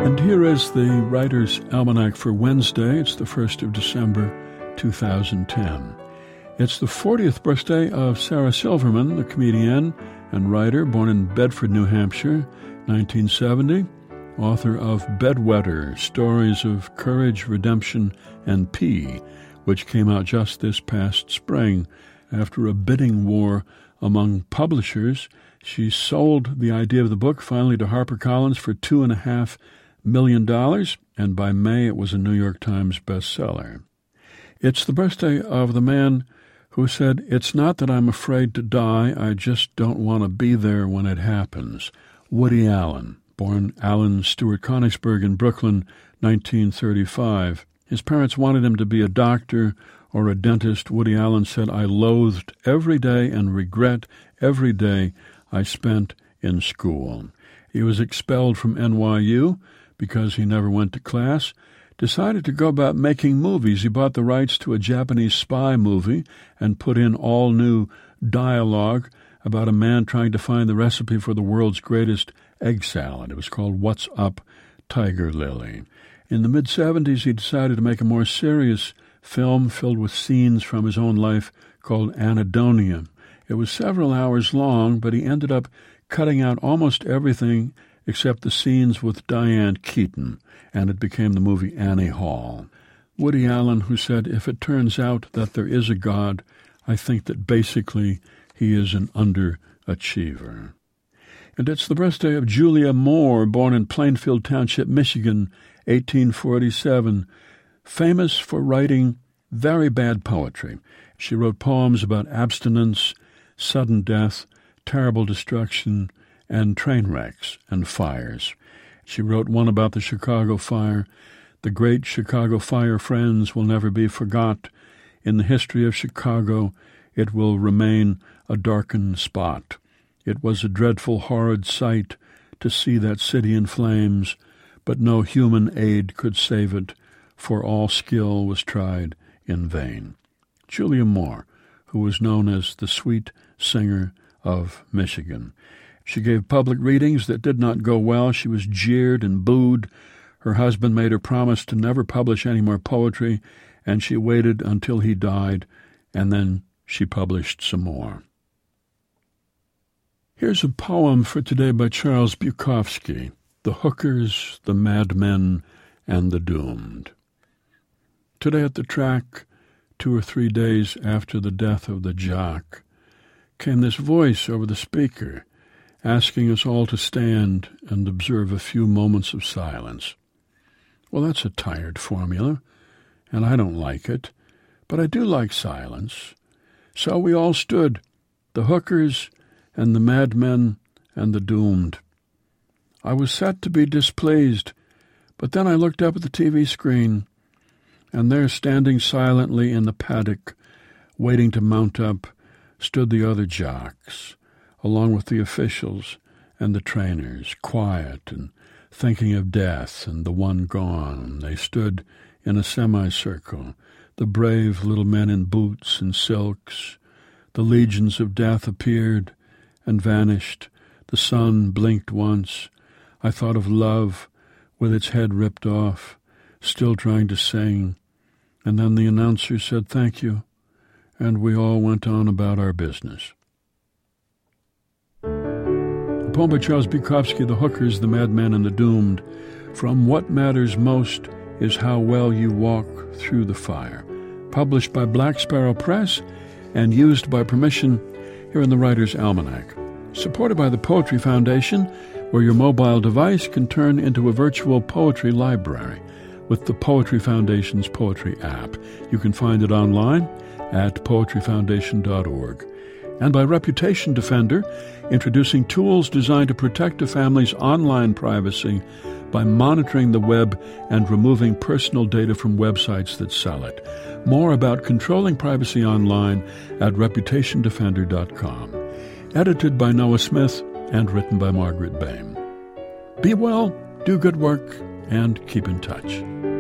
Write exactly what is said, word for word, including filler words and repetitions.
And here is the Writer's Almanac for Wednesday. It's the first of December, two thousand ten. It's the fortieth birthday of Sarah Silverman, the comedian and writer, born in Bedford, New Hampshire, nineteen seventy, author of Bedwetter, Stories of Courage, Redemption, and Pee, which came out just this past spring. After a bidding war among publishers, she sold the idea of the book finally to HarperCollins for two and a half million dollars, and by May it was a New York Times bestseller. It's the birthday of the man who said, "It's not that I'm afraid to die, I just don't want to be there when it happens." Woody Allen, born Alan Stewart Konigsberg in Brooklyn, nineteen thirty-five. His parents wanted him to be a doctor or a dentist. Woody Allen said, "I loathed every day and regret every day I spent in school." He was expelled from N Y U because he never went to class, decided to go about making movies. He bought the rights to a Japanese spy movie and put in all new dialogue about a man trying to find the recipe for the world's greatest egg salad. It was called What's Up, Tiger Lily. In the mid-seventies, he decided to make a more serious film filled with scenes from his own life called Anhedonia. It was several hours long, but he ended up cutting out almost everything except the scenes with Diane Keaton, and it became the movie Annie Hall. Woody Allen, who said, "If it turns out that there is a God, I think that basically he is an underachiever." And it's the birthday of Julia Moore, born in Plainfield Township, Michigan, eighteen forty-seven, famous for writing very bad poetry. She wrote poems about abstinence, sudden death, terrible destruction, and train wrecks and fires. She wrote one about the Chicago fire. "The great Chicago fire, friends, will never be forgot. In the history of Chicago, it will remain a darkened spot. It was a dreadful, horrid sight to see that city in flames, but no human aid could save it, for all skill was tried in vain." Julia Moore, who was known as the sweet singer of Michigan. She gave public readings that did not go well. She was jeered and booed. Her husband made her promise to never publish any more poetry, and she waited until he died, and then she published some more. Here's a poem for today by Charles Bukowski, "The Hookers, the Madmen, and the Doomed." Today at the track, two or three days after the death of the jock, came this voice over the speaker, asking us all to stand and observe a few moments of silence. Well, that's a tired formula, and I don't like it, but I do like silence. So we all stood, the hookers and the madmen and the doomed. I was set to be displeased, but then I looked up at the T V screen, and there, standing silently in the paddock, waiting to mount up, stood the other jocks, along with the officials and the trainers, quiet and thinking of death and the one gone. They stood in a semicircle, the brave little men in boots and silks. The legions of death appeared and vanished. The sun blinked once. I thought of love with its head ripped off, still trying to sing. And then the announcer said, "Thank you," and we all went on about our business. A poem by Charles Bukowski, "The Hookers, the Madmen, and the Doomed." From What Matters Most is How Well You Walk Through the Fire. Published by Black Sparrow Press and used by permission here in the Writer's Almanac. Supported by the Poetry Foundation, where your mobile device can turn into a virtual poetry library with the Poetry Foundation's poetry app. You can find it online at poetry foundation dot org. And by Reputation Defender, introducing tools designed to protect a family's online privacy by monitoring the web and removing personal data from websites that sell it. More about controlling privacy online at reputation defender dot com. Edited by Noah Smith and written by Margaret Bain. Be well, do good work, and keep in touch.